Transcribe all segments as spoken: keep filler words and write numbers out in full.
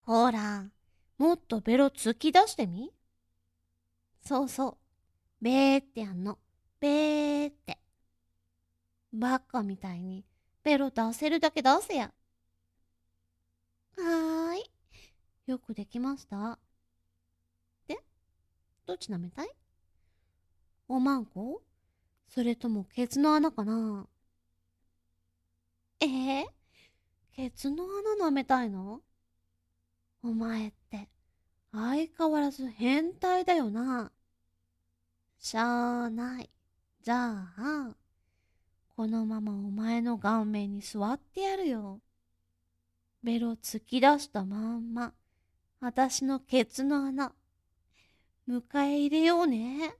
ほら、もっとベロ突き出してみ。そうそう。べーってやんの。べーって。バカみたいにベロ出せるだけ出せや。はーい。よくできました。で、どっち舐めたい？おまんこ？それともケツの穴かな？えー、ケツの穴舐めたいの？お前って相変わらず変態だよな。しゃーない。じゃあ、このままお前の顔面に座ってやるよ。ベロ突き出したまんま、あたしのケツの穴、迎え入れようね。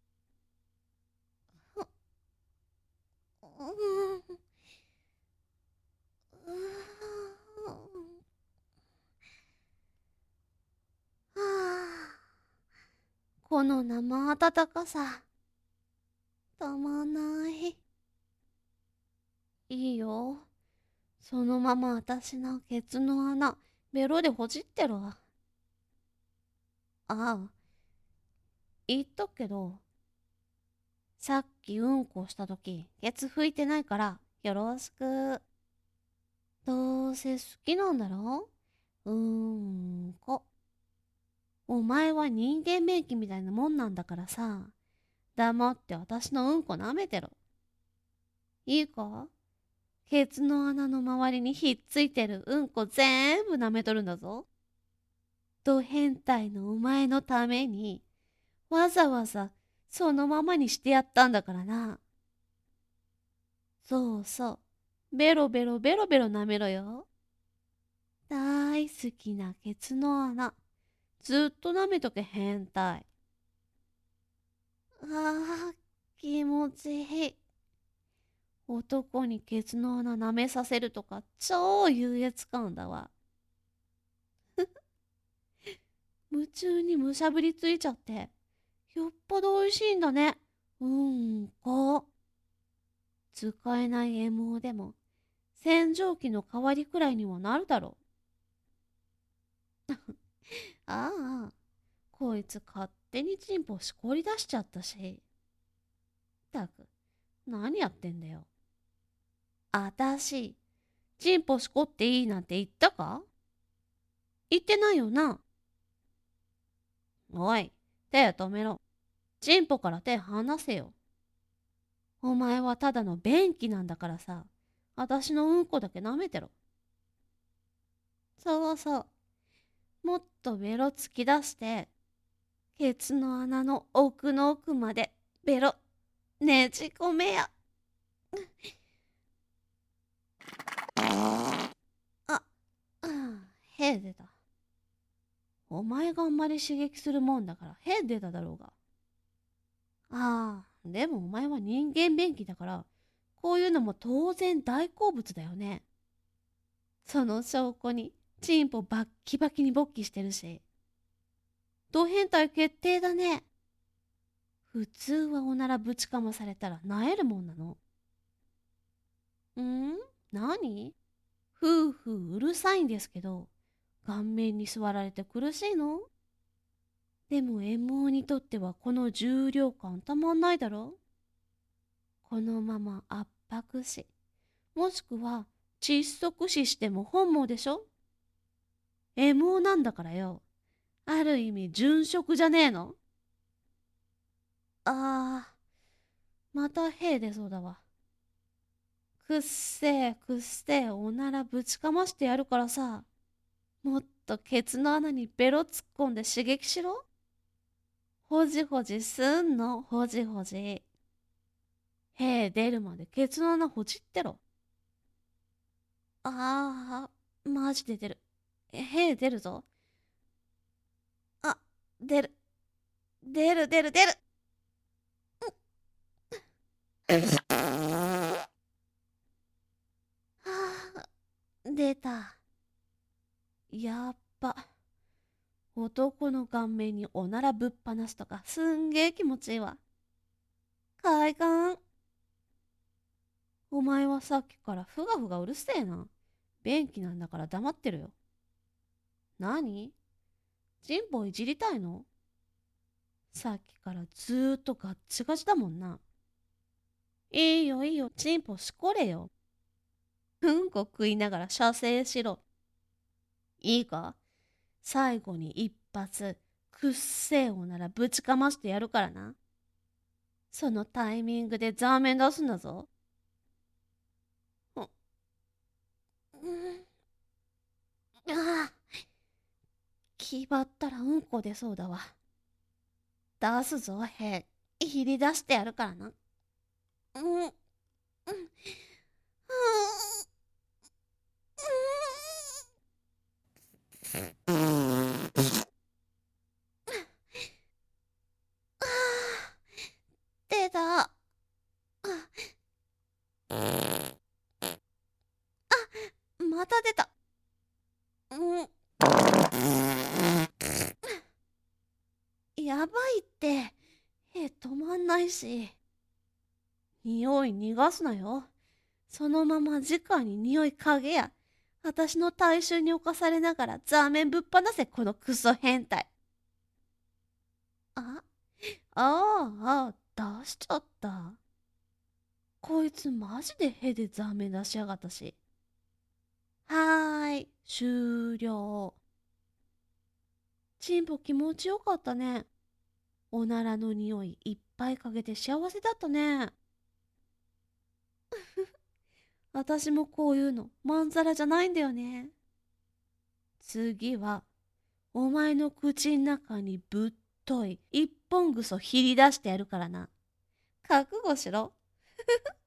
う、うん、うん、はあ、この生暖かさ、たまんない。いいよ。そのままあたしのケツの穴、ベロでほじってろ。ああ、言っとくけど、さっきうんこしたとき、ケツ拭いてないから、よろしく。どうせ好きなんだろう？うーんこ。お前は人間名義みたいなもんなんだからさ、黙って私のうんこ舐めてろ。いいか？ケツの穴の周りにひっついてるうんこ全部舐めとるんだぞ。ド変態のお前のために、わざわざそのままにしてやったんだからな。そうそう。ベロベロベロベロ舐めろよ。大好きなケツの穴。ずっと舐めとけ変態。ああ、気持ちいい。男にケツの穴舐めさせるとか超優越感だわ。夢中にむしゃぶりついちゃって。よっぽど美味しいんだね。うんこ。使えない エムオー でも洗浄機の代わりくらいにはなるだろう。ああ、こいつ勝手にチンポしこり出しちゃったし。ったく、何やってんだよ。あたし、チンポしこっていいなんて言ったか？言ってないよな。おい、手止めろ。チンポから手離せよ。お前はただの便器なんだからさ、あたしのうんこだけ舐めてろ。そうそう。もっとベロ突き出して、ケツの穴の奥の奥までベロねじ込めや。あ、うん、へ出た。お前があんまり刺激するもんだからへ出ただろうが。ああ、でもお前は人間便器だから、こういうのも当然大好物だよね。その証拠に、チンポバッキバキに勃起してるし。ド変態決定だね。普通はおならぶちかまされたら萎えるもんなの。ん？何？夫婦うるさいんですけど、顔面に座られて苦しいの？でも エムオー にとってはこの重量感たまんないだろ？このまま圧迫し、もしくは窒息死しても本望でしょ？ エムオー なんだからよ。ある意味殉職じゃねえの？あー、また兵出そうだわ。くっせえくっせえおならぶちかましてやるからさ、もっとケツの穴にベロ突っ込んで刺激しろ。ほじほじすんの、ほじほじ。兵出るまでケツの穴ほじってろ。あー、マジで出る。兵出るぞ。あ、出る。出る出る出る。はあ、出た。やっぱ、男の顔面におならぶっ放すとかすんげえ気持ちいいわ。快感。お前はさっきからふがふがうるせえな。便器なんだから黙ってるよ。 何？チンポいじりたいの？さっきからずーっとガッチガチだもんな。いいよいいよ、チンポしこれよ。うんこ食いながら射精しろ。いいか？最後に一発、くっせえおならぶちかましてやるからな。そのタイミングでザーメン出すんだぞ。う、うん、ああ、気張ったらうんこ出そうだわ。出すぞ、へい。ひり出してやるからな。うん、うん、うん、うん。ああ、出た。あ、また出た。うん。やばいって。え、止まんないし。匂い逃がすなよ。そのまま直に匂い嗅げや。私の体臭に侵されながらザーメンぶっ放せ、このクソ変態。あ、ああ、あ、出しちゃった。こいつマジでヘでザーメン出しやがったし。はーい、終了。チンポ気持ちよかったね。おならの匂いいっぱい嗅げて幸せだったね。私もこういうのまんざらじゃないんだよね。次は、お前の口ん中にぶっとい一本ぐそひり出してやるからな。覚悟しろ。